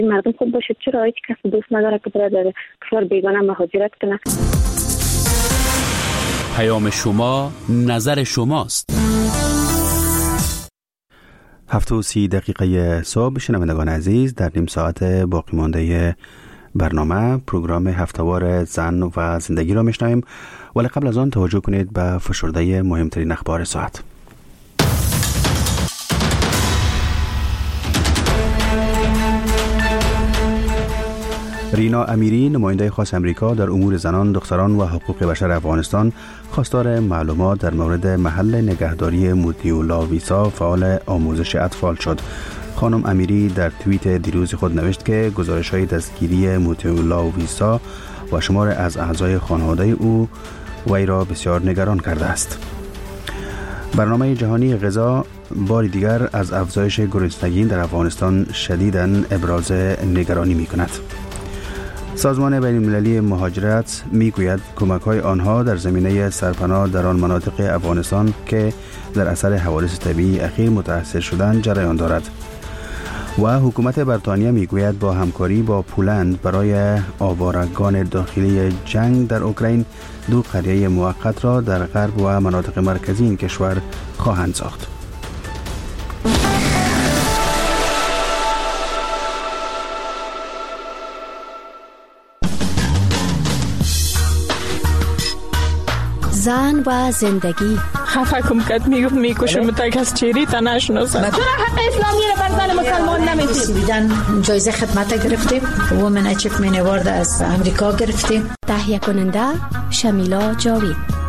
مردم خوب باشید. چرا هیچ کس دوست نداره که برای کشور بیگانه مهاجرت کنه؟ پیام شما نظر شماست. 7:30 صبح. شنوندگان عزیز، در نیم ساعت باقی مانده برنامه پروگرام هفتهوار زن و زندگی را میشنویم، ولی قبل از آن توجه کنید به فشرده مهمترین اخبار ساعت. رینا امیری، نماینده خاص امریکا در امور زنان، دختران و حقوق بشر افغانستان، خواستار معلومات در مورد محل نگهداری موتیولاویسا فعال آموزش اطفال شد. خانم امیری در توییت دیروز خود نوشت که گزارش‌های دستگیری موتیولاویسا و شمار از اعضای خانواده او وی را بسیار نگران کرده است. برنامه جهانی غذا بار دیگر از افزایش گرسنگی در افغانستان شدیداً ابراز نگرانی می‌کند. سازمان بین‌المللی مهاجرت میگوید کمک‌های آنها در زمینه سرپناه در آن مناطق افغانستان که در اثر حوادث طبیعی اخیر متاثر شدند جریان دارد. و حکومت بریتانیا میگوید با همکاری با پولند برای آوارگان داخلی جنگ در اوکراین 2 قریه موقت را در غرب و مناطق مرکزی این کشور خواهند ساخت. زن و زندگی. خفه کم کد میکشم تا کس چیری تا نشناسم. چرا حق اسلامی رو بر زن مسلمان نمیدیم؟ بیدن جایزه خدمت گرفتیم. وومن اچیومنت اوارد از امریکا گرفتیم. تهیه کننده شمیلا جاوید.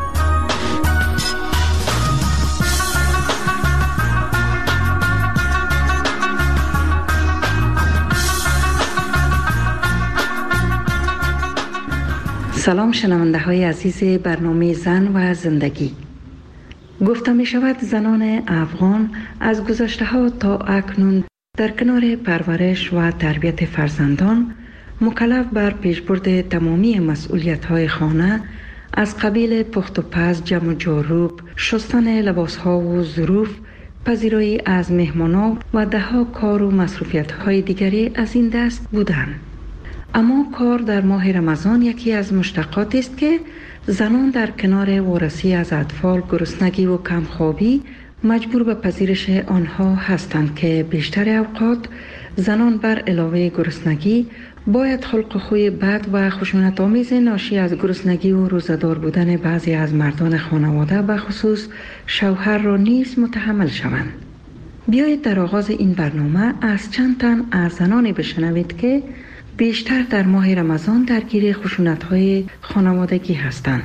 سلام شنونده های عزیز برنامه زن و زندگی. گفته می شود زنان افغان از گذشته ها تا اکنون در کنار پرورش و تربیت فرزندان مکلف بر پیشبرد تمامی مسئولیت های خانه از قبیل پخت و پز، جمع و جاروب، شستن لباس ها و ظروف، پذیرایی از مهمانان و دهها کار و مصروفیت های دیگری از این دست بودند. اما کار در ماه رمضان یکی از مشتقاتی است که زنان در کنار وارسی از اطفال، گرسنگی و کمخوابی مجبور به پذیرش آنها هستند که بیشتر اوقات زنان بر علاوه گرسنگی باید خلق خوی بد و خشونت آمیز ناشی از گرسنگی و روزه‌دار بودن بعضی از مردان خانواده به خصوص شوهر را نیز متحمل شوند. بیایید در آغاز این برنامه از چند تن از زنانی بشنوید که بیشتر در ماه رمضان درگیر خشونت‌های خانوادگی هستند.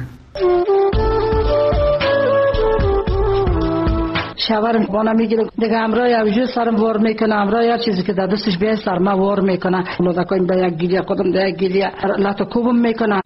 شوهرم بانا میگیره دیگه امرای اوجو سرم وار میکنه، امرای هر چیزی که در دستش بیای سرما وار میکنه، لودکایم در یک گیلیه خودم در یک گیلیه لاتو کوبم میکنه.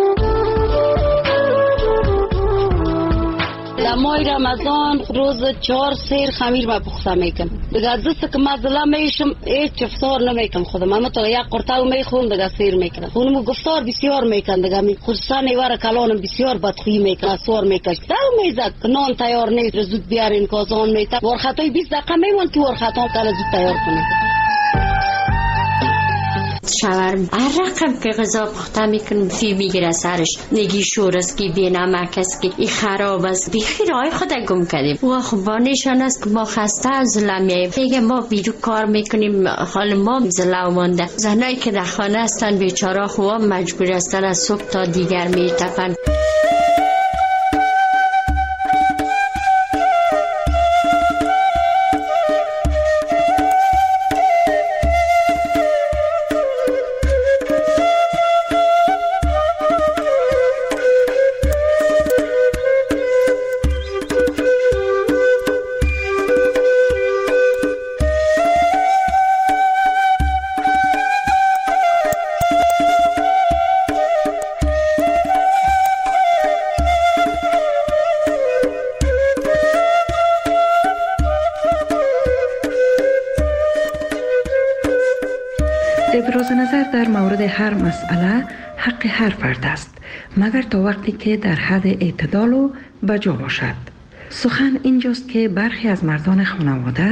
در ماه رمضان روز 4 سیر خمیر ما پخته میکنم. دیگه دست که مزله میشم هیچ افطار نمیکنم خودم، اما تا یک قرطه میخورم دیگه سیر میکنم. خونم گفتار بسیار میکنم دیگه خصوصا نیوار کلانم بسیار بدخویی میکنه، سوار میکش دل میزد که نان تیار نیست زود بیارین کازان میته ورخطای 20 دقیقه میمون که ورخطا کلا زود تیار کنه. شوهرم هر رقم که غذا پخته میکنم فی میگیره سرش، نگی شور است که بی نمک است که این خراب است، بیخی رای خود گم کردیم. و خب با نشان است که ما خسته از زلمیه دیگه، ما بیرو کار میکنیم، حال ما زلو مانده. زنایی که در خانه هستن بیچاره خواه مجبور هستن از صبح تا دیگر میتپن. ابراز نظر در مورد هر مسئله حق هر فرد است، مگر تا وقتی که در حد اعتدال و بجا باشد. سخن اینجاست که برخی از مردان خانواده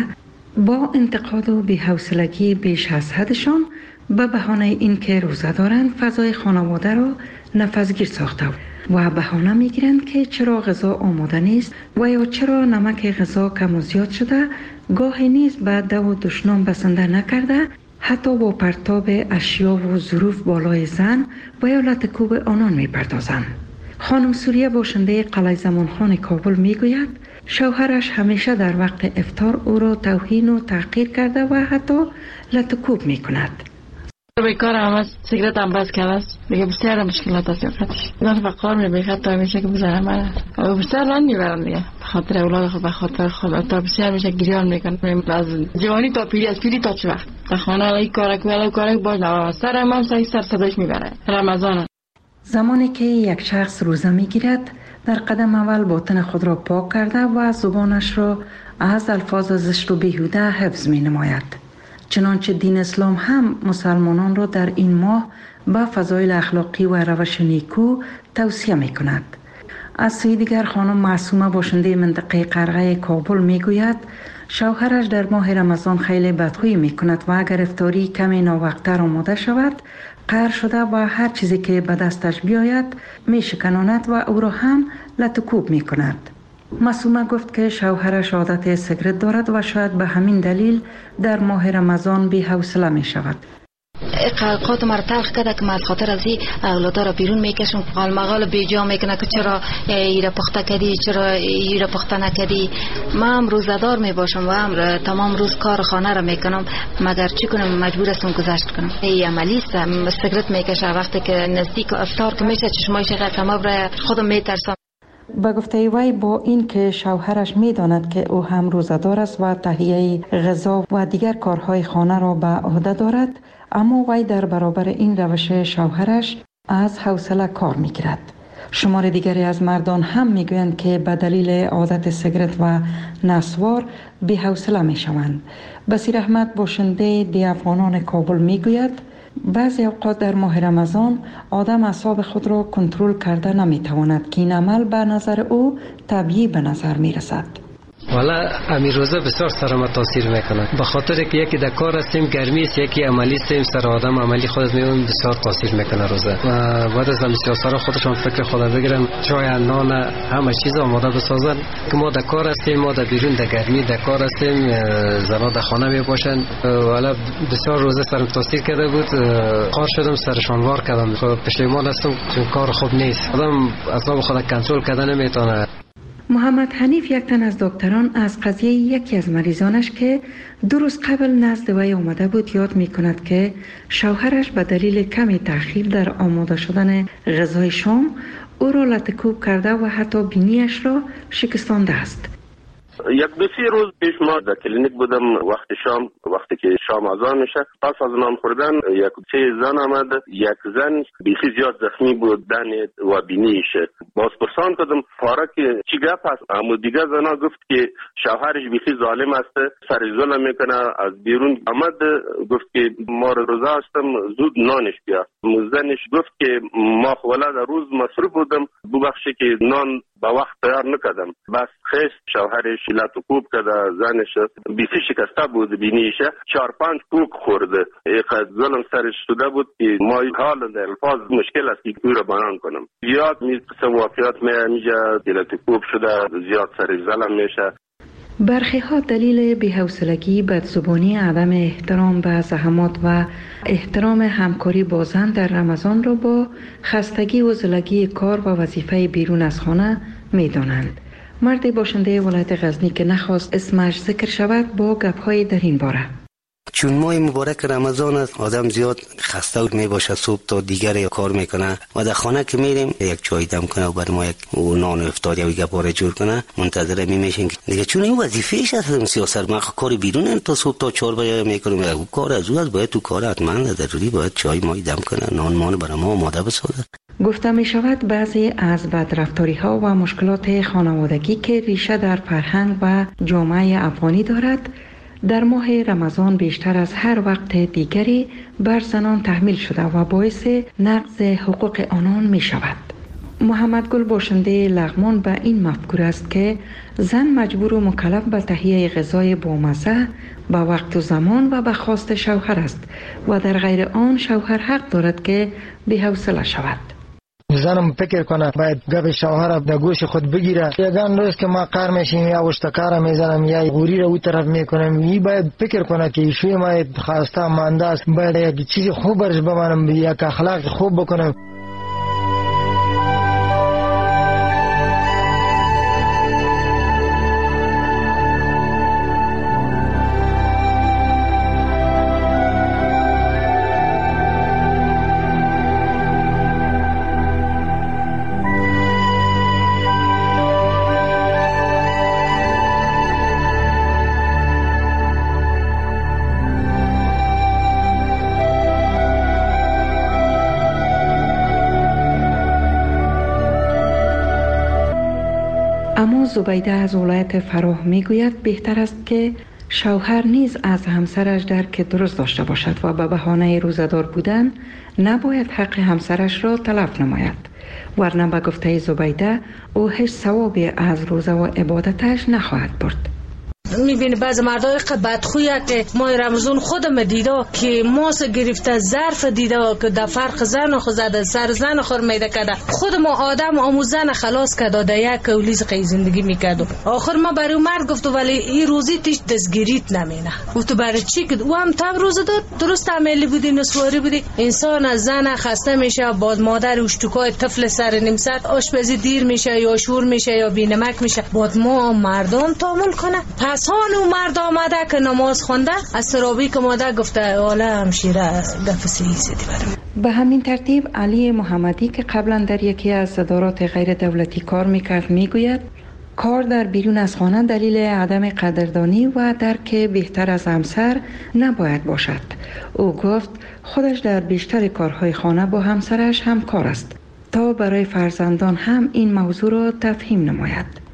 با انتقاد و بی‌حوصلگی بیش از حدشان به بهانه اینکه روزه دارند فضای خانواده را نفسگیر ساخته و بهانه میگیرند که چرا غذا آماده نیست و یا چرا نمک غذا کم و زیاد شده، گاهی نیز به دو و دشنام بسنده نکرده، حتی با پرتاب اشیا و ظروف بالای زن و یا لطکوب آنان میپردازند. خانم سوریه باشنده قلعه زمانخان کابل میگوید شوهرش همیشه در وقت افطار او را توهین و تحقیر کرده و حتی لطکوب میکند. بیکار هم است، سیگرت هم بس کرده است، دیگه بسیار مشکلات است یافتش. من فقار میبیخد تا میشه که بزنم من بسیار رنگ میبرم دیگه، بخاطر اولاد خود، بخاطر خود، تا بسیار میشه گریان میکنم از جوانی تا پیری، از پیری تا چه وقت تا خانه ای کارک ولی کارک باز نوام سرم هم سر صداش میبره. رمضان زمانی که یک شخص روزه میگیرد در قدم اول باطن خود را پاک کرده و زبانش را از الفاظ زشت و بیهوده حفظ می نماید. چنانچه دین اسلام هم مسلمانان را در این ماه به فضایل اخلاقی و روش نیکو توصیه می کند. از سوی دیگر خانم معصومه باشنده منطقه قرغه کابل می گوید شوهرش در ماه رمضان خیلی بدخویی می کند و اگر افطاری کمی ناوقت‌تر آماده شود قهر شده و هر چیزی که به دستش بیاید می شکناند و او را هم لطکوب می کند. معصومه گفت که شوهرش عادت سیگرت دارد و شاید به همین دلیل در ماه رمضان بی حوصله می شود. قلقات مرا تلخ کرده که من از خاطر از این اولادا را بیرون میکشم، قالمقال بیجا میکنه که چرا ایره پخته کردی، چرا ایره پخته نکردی. من هم روزدار میباشم و هم تمام روز کار خانه را میکنم، مگر چی کنم مجبور هستم گذشت کنم. این عملی است، سیگرت میکشه وقتی که نزدیک افطار که میشه چشمایش قسمه برای خودم میترسم. با گفته وی با این که شوهرش میداند که او هم روزدار است و تهیه غذا و دیگر کارهای خانه را به عهده دارد، اما وی در برابر این روش شوهرش از حوصله کار میگیرد. شمار دیگری از مردان هم میگویند که به دلیل عادت سیگرت و نسوار بی حوصله میشوند. بصیر احمد باشنده دی افغانان کابل میگوید بعضی اوقات در ماه رمضان آدم اعصاب خود را کنترل کرده نمیتواند که این عمل به نظر او طبیعی به نظر میرسد. والا امیر روزه بسیار سر ما تاثیر میکنه، به خاطر که یکی در کار هستیم گرمی است، یکی عملی هستیم، سر آدم عملی خود میون بسیار تاثیر میکنه روزه. و بعد از سیاسا خودشون فکر خود بگیرن چای نان همه چیز آماده بسازن که ما در کار هستیم، ما در بیرون در گرمی در کار هستیم، زنا در خانه میباشن. والا بسیار روزه سرم تاثیر کرده بود، کار شدم سرشان وار کردم، پشیمان هستم چون کار خوب نیست، آدم اعصاب خود کنترل کردن نمیتونه. محمد حنیف یک تن از دکتران از قضیه یکی از مریضانش که 2 روز قبل نزد وی آمده بود یاد می کند که شوهرش به دلیل کمی تأخیر در آماده شدن غذای شام او را لطکوب کرده و حتی بینیش را شکستانده است. یک 2-3 روز پیش ما در کلینیک بودم، وقتی که شام اذان میشه، پس از نان خوردن یک 3 زن آمد، یک زن بیخی زیاد زخمی بود، دن و بینیش. باز پرسان کردم پاره که چی گپ است؟ اما دیگه زنا گفت که شوهرش بیخی ظالم است، سر ظلم میکنه. از بیرون آمد گفت که ما روزه هستم زود نانش بیا. زنش گفت که ما ولاد روز مصروف بودم، ببخشید که نان با وقت تیار نکردم. بس خیست شوهرش لطکوب کرده، زنش بیخی شکسته بود بینیشه، 4-5 کوک خورده. اینقدر ظلم سرش شده بود که ما حال در الفاظ مشکل است که او را بیان کنم. زیاد قسم واقعیات میجه، لطکوب شده، زیاد سرش ظلم میشه. برخی ها دلیل بی‌حوصلگی، بدزبانی، عدم احترام به زحمات و احترام همکاری با زن در رمضان را با خستگی و زلگی کار و وظیفه بیرون از خانه می دانند. مرد باشنده ولایت غزنی که نخواست اسمش ذکر شود با گپ‌های در این باره: چون ماه مبارک رمضان است، آدم زیاد خسته می باشه، صبح تا دیگر کار میکنه و در خانه که میریم یک چای دم کنه و برای ما یک نان افطاری یا گپاره جور کنه، منتظر میشیم دیگه، چون این وظیفه‌اش است. سیاست ما کار بیرون تا صبح تا 4 بجه میکنیم، کار از او باید تو کار حتما ضروری باید چای مای دم کنه، نان برای ما آماده بسازه. گفته می شود بعضی از بدرفتاری ها و مشکلات خانوادگی که ریشه در فرهنگ و جامعه افغانی دارد، در ماه رمضان بیشتر از هر وقت دیگری بر زنان تحمیل شده و باعث نقض حقوق آنان می شود. محمد گل باشنده لغمان به این مفکوره است که زن مجبور و مکلف به تهیه غذای بامزه به وقت و زمان و به خواست شوهر است و در غیر آن شوهر حق دارد که بی‌حوصله شود. زنم فکر کنه باید گپ شوهر در گوش خود بگیره. یگان روز که ما کار میشیم یا اشتکار میزنم یا غوری رو اون طرف میکنم، این باید فکر کنه که ایشوی ما خواسته مانده است، باید یک چیز خوب برش بمانم، یک اخلاق خوب بکنم. اما زبیده از ولایت فراه میگوید بهتر است که شوهر نیز از همسرش درک درست داشته باشد و به بهانه روزه‌دار بودن نباید حق همسرش را تلف نماید، ورنه به گفته زبیده او هیچ ثوابی از روزه و عبادتش نخواهد برد. میبینی بعض مردای بدخویه که ماه رمضان خودم دیده که ماس گرفته ظرف دیده که در فرق زن خود زده سر زن خور میده کده خود ما آدم آموزن خلاص کده در یک کولیز قی زندگی میکدو. آخر ما برای مرد گفتو ولی این روزی تیش دستگیریت نمینه. گفتو برای چی که او هم تب روزه داد درست عملی بودی نسواری بودی. انسان از زن خسته میشه، بعد مادر اشتکای طفل سر نیم ساعت آشپزی دیر میشه یا شور میشه یا بینمک میشه، بعد ما مردم تحمل کنه. پس اون مرد آمده که نماز خونده از سرابی که مادر گفته والا همشیره گفت سیدی برم. به همین ترتیب علی محمدی که قبلا در یکی از ادارات غیر دولتی کار میکرد میگوید کار در بیرون از خانه دلیل عدم قدردانی و درک بهتر از همسر نباید باشد. او گفت خودش در بیشتر کارهای خانه با همسرش همکار است تا برای فرزندان هم این موضوع را تفهیم نماید.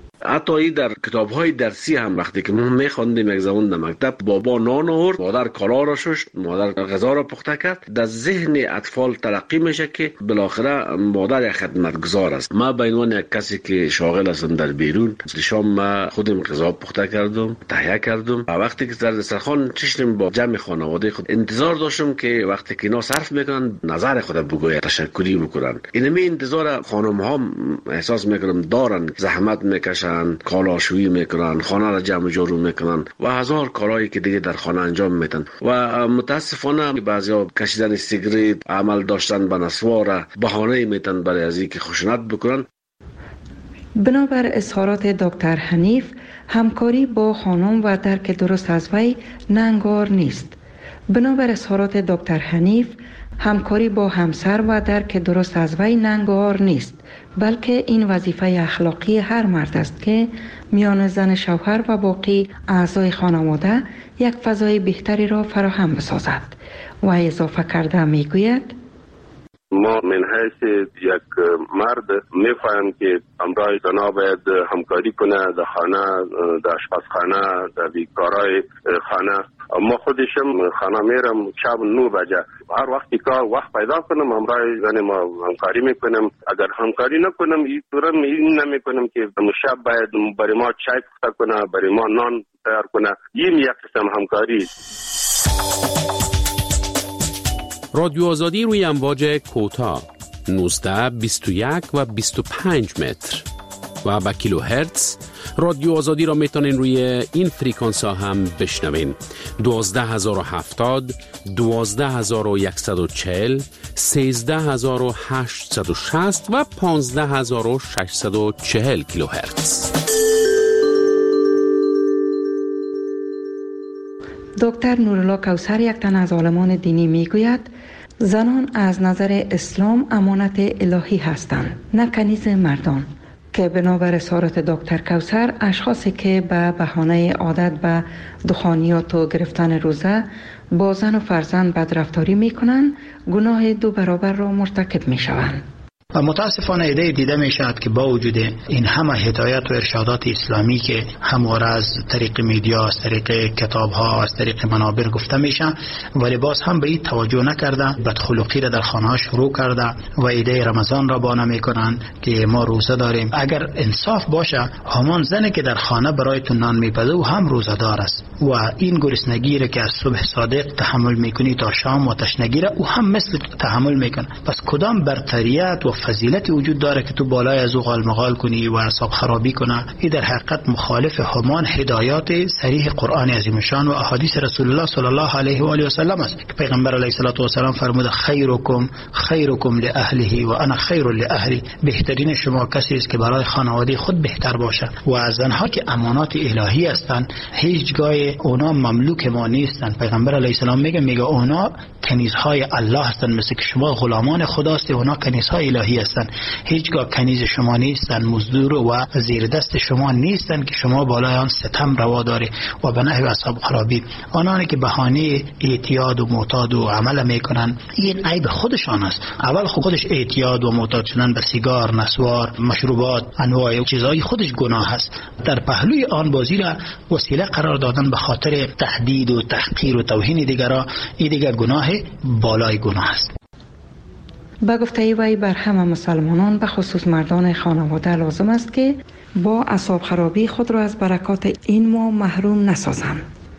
حتی در کتاب‌های درسی هم وقتی که ما می‌خواندیم یک زمان در مکتب بابا نان آورد، مادر کالا را شست، مادر غذا را پخته کرد، در ذهن اطفال تلقی میشه که بالاخره مادر یک خدمتگزار است. ما به عنوان یک کسی که شاغل هستم در بیرون، شام ما خودم غذا پخته کردم، تهیه کردم. وقتی که در دسترخوان نشستیم با جمع خانواده خود انتظار داشتم که وقتی که اینا صرف میکنن نظر خود بگوید، تشکری بکنن. اینمی انتظار خانم‌ها احساس میکنم دارن، زحمت میکشن، کالاشویی میکنن، خانه را جمع جارو میکنن و هزار کارهایی که دیگه در خانه انجام میدن و متاسفانه بعضیا کشیدن سیگریت، عمل داشتن به نسوار بهانه میتن برای از اینکه خشونت بکنن. بنابر اظهارات دکتر حنیف همکاری با خانم و درک درست از وی ننگار نیست. بنابر اظهارات دکتر حنیف همکاری با همسر و درک درست از وی ننگار نیست، بلکه این وظیفه اخلاقی هر مرد است که میان زن شوهر و باقی اعضای خانواده یک فضای بهتری را فراهم بسازد. و اضافه کرده میگوید ما من حیث یک مرد میخوایم که همراه زنا باید همکاری کنه در خانه، در آشپزخانه، در بیکارای خانه. ما خودشم خانه میرم شب 9 بجه، هر وقتی که وقت پیدا کنم همراه زن ما همکاری میکنم. اگر همکاری نکنم این طورم این نمیکنم که شب باید برای ما چای پخته کنه، برای ما نان تیار کنه. این یک قسم همکاری. رادیو آزادی روی امواج کوتاه 19، 21 و 25 متر و با کیلو هرتز. رادیو آزادی را میتونین روی این فریکانس ها هم بشنوین: 12070، 12140، 13860 و 15640 کیلو هرتز. دکتر نورالله کوثر یک تن از عالمان دینی میگوید زنان از نظر اسلام امانت الهی هستند، نه کنیز مردان، که بنابر اظهارات دکتر کوثر اشخاصی که به بهانه عادت به دخانیات و گرفتن روزه با زن و فرزند بدرفتاری میکنند گناه 2 برابر را مرتکب میشوند. و متاسفانه ایده دیده می شود که با وجود این همه هدایت و ارشادات اسلامی که همواره از طریق میدیا، از طریق کتاب ها، از طریق منابر گفته میشه، ولی باز هم به این توجه نکرده، بدخلقی را در خانه ها شروع کرده و ایده رمضان را بانه میکنن که ما روزه داریم. اگر انصاف باشه همان زنی که در خانه برایتون نان میپزه و هم روزه دار است و این گرسنگی را که از صبح صادق تحمل میکنی تا شام و تشنگی را او هم مثل تحمل میکنه. پس کدام برتریت و فضیلت وجود داره که تو بالای از او غالمغال کنی و اعصاب خرابی کنه؟ این در حقیقت مخالف همان هدایات صریح قرآن عظیم شان و احادیث رسول الله صلی الله علیه و آله و سلم است که پیغمبر علیه الصلاه و سلام فرموده خیرکم لاهله و انا خیر لاهلی. بهترین شما کسی است که برای خانواده خود بهتر باشه. و زنها که امانات الهی هستند هیچگاه اونا مملوک ما نیستند. پیغمبر علیه السلام میگه اونا کنیزهای الله هستند، مثل که شما غلامان خداست، اونا کنیزهای الهی هستند. هیچگاه کنیز شما نیستند، مزدور و زیر دست شما نیستند که شما بالای آن ستم روا داری و به نحو اصحاب خرابی. آنانی که بهانه اعتیاد و معتاد و عمل میکنن این عیب خودشان است. اول خودش اعتیاد و معتاد شدن به سیگار، نسوار، مشروبات، انواع چیزهای خودش گناه است. در پهلوی آن بازی را وسیله قرار دادن به خاطر تهدید و تحقیر و توهین دیگران، این دیگر گناه بالای گناه است. با گفته وی بر همه مسلمانان به خصوص مردان خانواده لازم است که با اعصاب خرابی خود را از برکات این ماه محروم نسازند.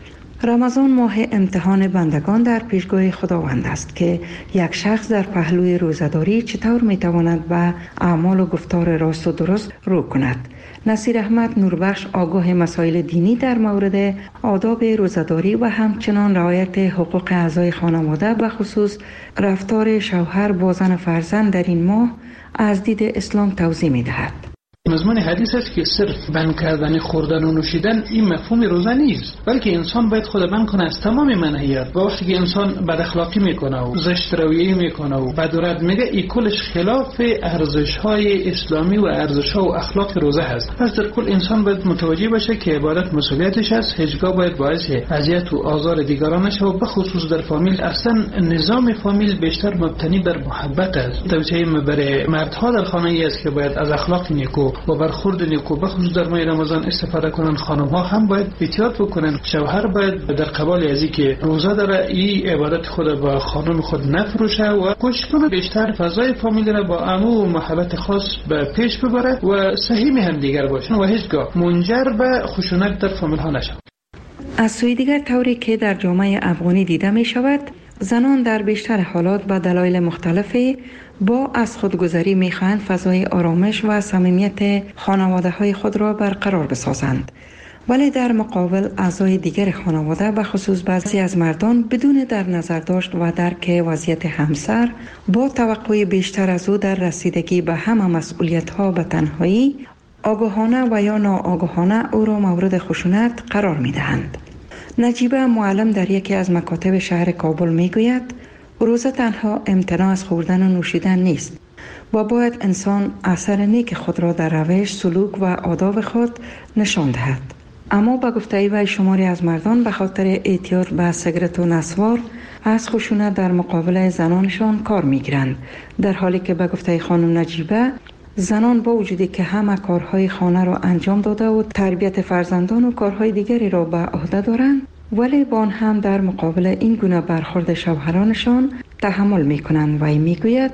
رمضان ماه امتحان بندگان در پیشگاه خداوند است که یک شخص در پهلوی روزه‌داری چطور میتواند به اعمال و گفتار راست و درست رو کند. نصیر احمد نوربخش آگاه مسائل دینی در مورد آداب روزه‌داری و همچنان رعایت حقوق اعضای خانواده به خصوص رفتار شوهر با زن فرزند در این ماه از دید اسلام توضیح می‌دهد. مضمون حدیث است که صرف بند کردن خوردن و نوشیدن این مفهوم روزه نیست، بلکه انسان باید خود بند کنه از تمام منهیات. و وقتی که انسان بد اخلاقی میکنه و زشت رویه میکنه و بد و رد میگه، این کلش خلاف ارزش های اسلامی و ارزش ها و اخلاق روزه هست. پس در کل انسان باید متوجه باشه که عبادت مسئولیتش است، هیچگاه باید باعث اذیت و آزار دیگران نشه. و به خصوص در فامیل اصلا نظام فامیل بیشتر مبتنی بر محبت است. توصیه برای مردها در خانه ای است که باید از اخلاق نیکو و برخورد نیکو به خصوص در ماه رمضان استفاده کنن. خانم ها هم باید احتیاط بکنن. شوهر باید در قبال ازی که روزه داره این عبادت خود با خانم خود نفروشه و کوشش کنه بیشتر فضای فامیل را با امو و محبت خاص به پیش ببره و صحیح هم دیگر باشن و هیچگاه منجر به خشونت در فامیل ها نشه. از سوی دیگر طوری که در جامعه افغانی دیده می شود، زنان در بیشتر حالات به دلایل مختلفی با از خودگذری می‌خواهند فضای آرامش و صمیمیت خانواده‌های خود را برقرار بسازند، ولی در مقابل اعضای دیگر خانواده به خصوص بعضی از مردان بدون در نظر داشت و درک وضعیت همسر با توقع بیشتر از او در رسیدگی به همه مسئولیت‌ها به تنهایی آگاهانه و یا ناآگاهانه او را مورد خشونت قرار می‌دهند. نجیبه معلم در یکی از مکاتب شهر کابل میگوید روزه تنها امتناع از خوردن و نوشیدن نیست و باید انسان اثر نیک خود را در روش، سلوک و آداب خود نشان دهد. اما با گفته وی شماری از مردان به خاطر اعتیاد به سیگرت و نسوار از خشونت در مقابل زنانشان کار میگیرند، در حالی که به گفته خانم نجیبه زنان با وجودی که همه کارهای خانه را انجام داده و تربیت فرزندان و کارهای دیگری را به عهده دارند، ولی با آن هم در مقابل این گونه برخورد شوهرانشان تحمل میکنند. و میگوید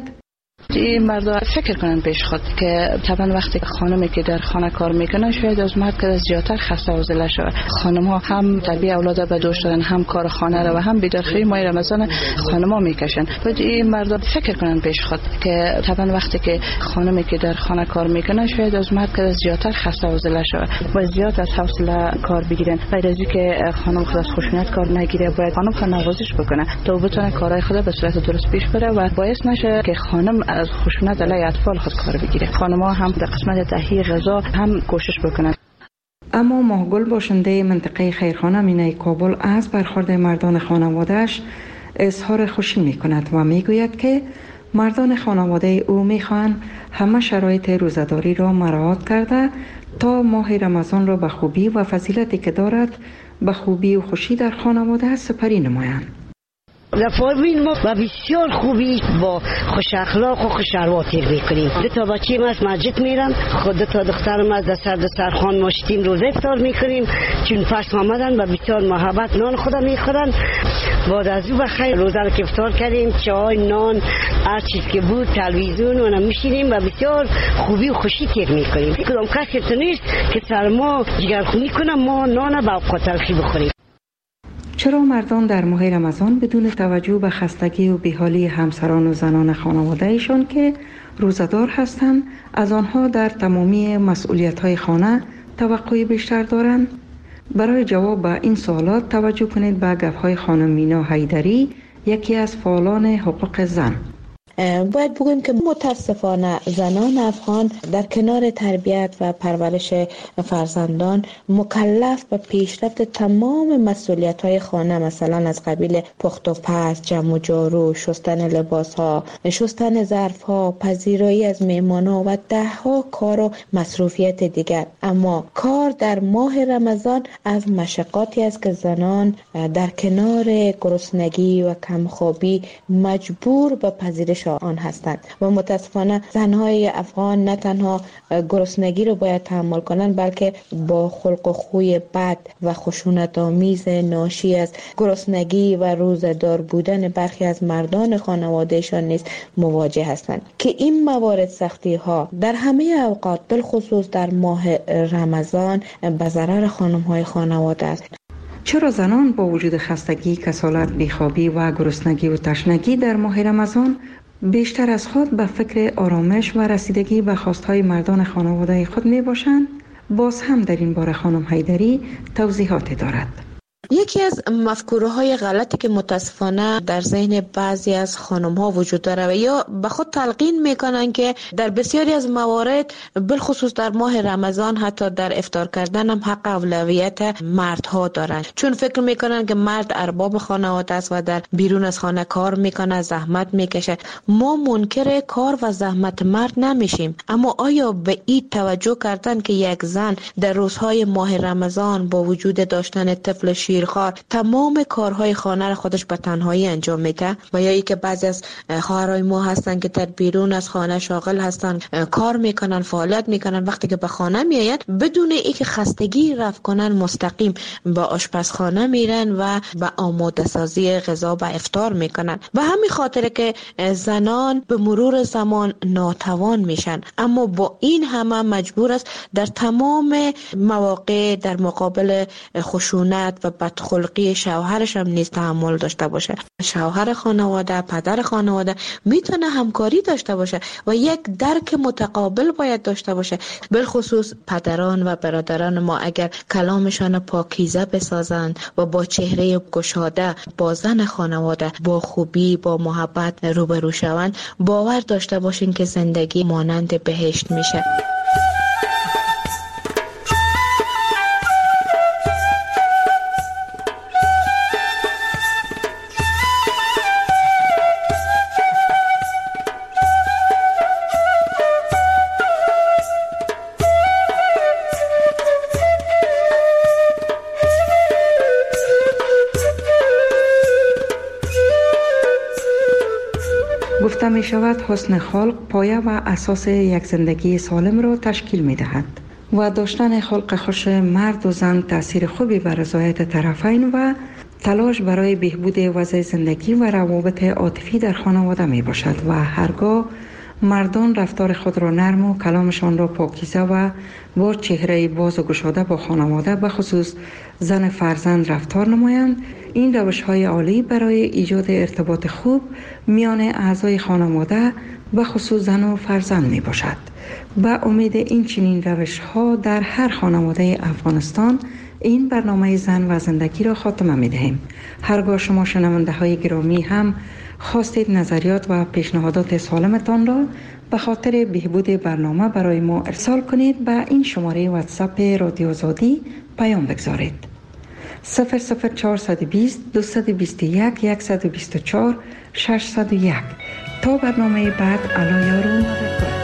این مردا فکر کنن پیش خود که طبعا وقتی خانمی که در خانه کار میکنه شاید از مرد که زیادتر خسته و ضعیف شود. خانم ها هم تربیت اولاد به دوش دارن، هم کار خانه را و هم بیدارخوری ماه رمضان خانم ها میکشن. باید این مردا فکر کنن پیش خود که طبعا وقتی که خانمی که در خانه کار میکنه شاید از مرد که زیادتر خسته و ضعیف شود. باید زیاد از حوصله کار بگیرن. باید از اینکه خانم خود از خشونت کار نگیره، باید خانم خود نوازش بکنه تا بتونه کارهای خود به صورت درست پیش بره و باعث نشه که خانم از خشونت علیه اطفال خود کار بگیره. خانم‌ها هم در قسمت تهیه غذا هم کوشش بکنند. اما ماهگل باشنده منطقه خیرخانه مینای کابل از برخورد مردان خانواده‌اش اظهار خوشی می‌کند و میگوید که مردان خانواده او می‌خواهند همه شرایط روزه‌داری را مراعات کرده تا ماه رمضان را به خوبی و فضیلتی که دارد به خوبی و خوشی در خانواده سپری نمایند. لفاوین ما و بسیار خوبی با خوش اخلاق و خوش اروا تیر میکنیم. 2 بچه ما از مسجد میرن، خود 2 دخترم از دسترخوان ماشتیم روزه افطار میکنیم، چون پس آمدن و بسیار محبت نان خدا میخورن. بعد از او بخیر روزه رو که افطار کردیم، چای، نان، هر چیز که بود، تلویزیون و میشینیم و بسیار خوبی و خوشی تیر میکنیم. کدام کسی تو نیست که سر ما جگرخونی کنه ما نان با اوقات تلخی بخوریم. چرا مردان در ماه رمضان بدون توجه به خستگی و بیحالی همسران و زنان خانواده ایشان که روزدار هستند از آنها در تمامی مسئولیت‌های خانه توقع بیشتر دارند؟ برای جواب به این سوالات توجه کنید به گفت‌های خانم مینا حیدری، یکی از فعالان حقوق زن. باید بگویم که متاسفانه زنان افغان در کنار تربیت و پرورش فرزندان مکلف به پیشرفت تمام مسئولیت‌های خانه، مثلا از قبیل پخت و پز، جمع و جارو، شستن لباس‌ها، شستن ظرف‌ها، پذیرایی از مهمان‌ها و 10 کار و مصروفیت دیگر. اما کار در ماه رمضان از مشقاتی است که زنان در کنار گرسنگی و کمخوابی مجبور به پذیرش آن هستند و متاسفانه زنهای افغان نه تنها گرسنگی رو باید تحمل کنند، بلکه با خلق و خوی بد و خشونت آمیز ناشی از گرسنگی و روزدار بودن برخی از مردان خانوادهشان نیز مواجه هستند که این موارد سختی ها در همه اوقات بالخصوص در ماه رمضان به ضرر خانم های خانواده است. چرا زنان با وجود خستگی، کسالت، بیخوابی و گرسنگی و تشنگی در ماه رمضان بیشتر از خود به فکر آرامش و رسیدگی به خواستهای مردان خانواده خود می باشند؟ باز هم در این باره خانم حیدری توضیحاتی دارد. یکی از مفکوره‌های غلطی که متاسفانه در ذهن بعضی از خانم‌ها وجود داره و یا به خود تلقین میکنن که در بسیاری از موارد بالخصوص در ماه رمضان حتی در افطار کردن هم حق اولویت مردها دارن، چون فکر میکنن که مرد ارباب خانواده است و در بیرون از خانه کار میکنه، زحمت میکشه. ما منکر کار و زحمت مرد نمیشیم، اما آیا به این توجه کردن که یک زن در روزهای ماه رمضان با وجود داشتن طفل شیرخوار تمام کارهای خانه را خودش به تنهایی انجام میده؟ و یا ای که بعضی از خواهرای ما هستن که در بیرون از خانه شاغل هستن، کار میکنن، فعالیت میکنن، وقتی که به خانه میآید بدون اینکه خستگی رفع کنن مستقیم به آشپزخانه میرن و به آماده سازی غذا و افطار میکنن. به همین خاطر که زنان به مرور زمان ناتوان میشن، اما با این همه مجبور است در تمام مواقع در مقابل خشونت و بدخلقی شوهرش هم نیز تحمل داشته باشه. شوهر خانواده، پدر خانواده میتونه همکاری داشته باشه و یک درک متقابل باید داشته باشه. بالخصوص پدران و برادران ما اگر کلامشان پاکیزه بسازند و با چهره گشاده با زن خانواده با خوبی، با محبت روبرو شوند، باور داشته باشین که زندگی مانند بهشت میشه. گفته می شود حسن خلق پایه و اساس یک زندگی سالم را تشکیل می دهد و داشتن خلق خوش مرد و زن تأثیر خوبی بر رضایت طرفین و تلاش برای بهبود وضع زندگی و روابط عاطفی در خانواده می باشد و هرگاه مردان رفتار خود را نرم و کلامشان را پاکیزه و با چهره باز و گشاده با خانواده به خصوص زن فرزند رفتار نمایند، این روش‌های عالی برای ایجاد ارتباط خوب میان اعضای خانواده به خصوص زن و فرزند می باشد. به امید این چنین روش‌ها در هر خانواده افغانستان این برنامه زن و زندگی را خاتمه می دهیم. هرگاه شما شنونده های گرامی هم خواستید نظریات و پیشنهادات سالمتان را به خاطر بهبود برنامه برای ما ارسال کنید. به این شماره واتساپ رادیو آزادی پیام بگذارید: 00420 221 124 601. تا برنامه بعد، الله یار و مددگار.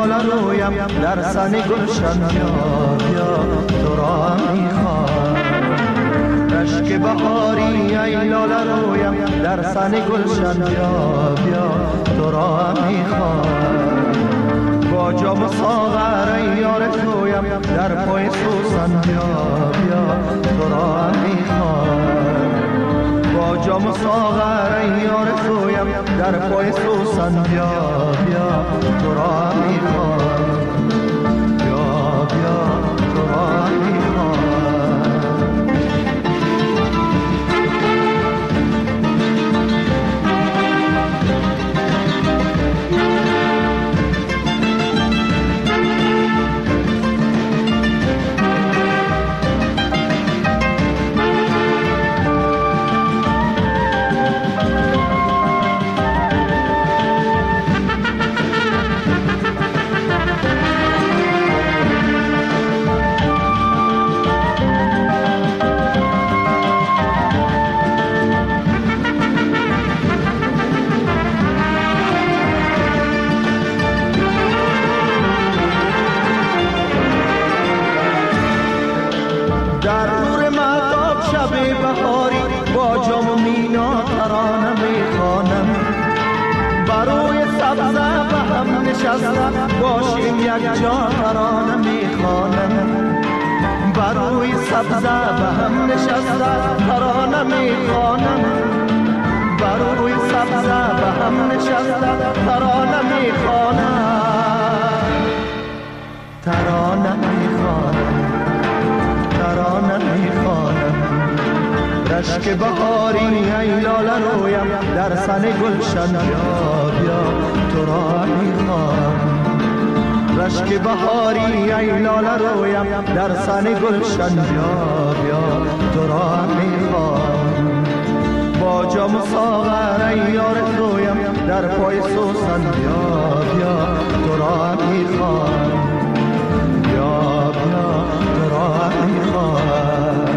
لاله رویم در سن گلشن بیا بیا تو را میخوام رشک بهاری ای لاله رویم در سن گلشن بیا بیا تو را میخوام با جام ساغر ای یار تویم در پای سوسن بیا بیا تو را میخوام با جام ساغر ای یار تویم در پای سوسن بیا بیا تو را میخوام بیا بیا تو را میخوام باشیم یک جا ترانه میخوانم بروی سبزه به هم نشسته ترانه میخوانم بروی سبزه به هم نشسته ترانه میخوانم ترانه میخوانم ترانه میخوانم رشک بهاری ای لاله رویم در سن گلشن بیا بیا تو را میخوام رشک بهاری ای لاله رویم در سن گلشن بیا بیا تو را میخوام با جام ساغر ای یار تویم در پای سوسن بیا بیا تو را میخوام بیا بیا تو را میخوام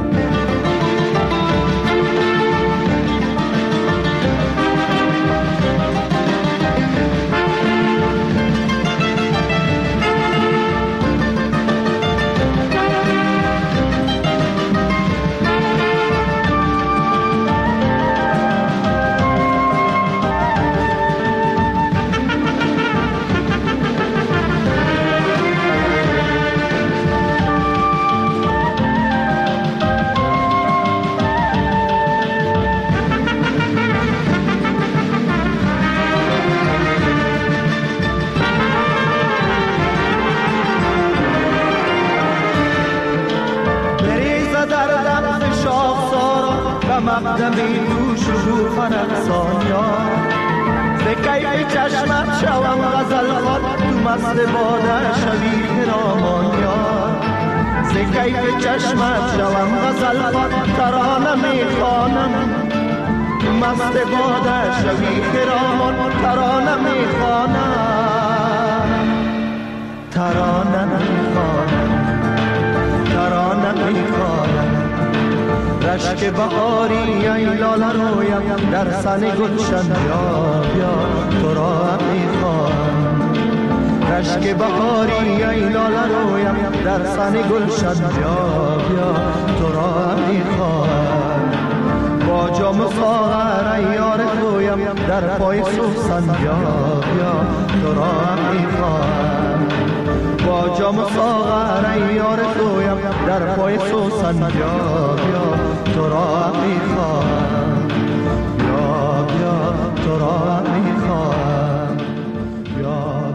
مقدمی تو شروفن افسانیا ز کیف چشمت شوم غزل خوان تو مست باده شوی پیرامانیا ز کیف چشمت شوم غزل خوان ترانه میخوانم تو مست باده شوی پیرامان ترانه میخوانم ترانه میخوانم ترانه میخوانم رشک بهاری ای لاله رویم در سن گلشن بیا بیا تو را میخوام رشک بهاری ای لاله رویم در سن گلشن بیا بیا تو را میخوام با جام ساغر ای یار تویم در پای سوسن بیا بیا تو را میخوام با جام ساغر ای یار تویم در پای سوسن بیا بیا تو را میخوام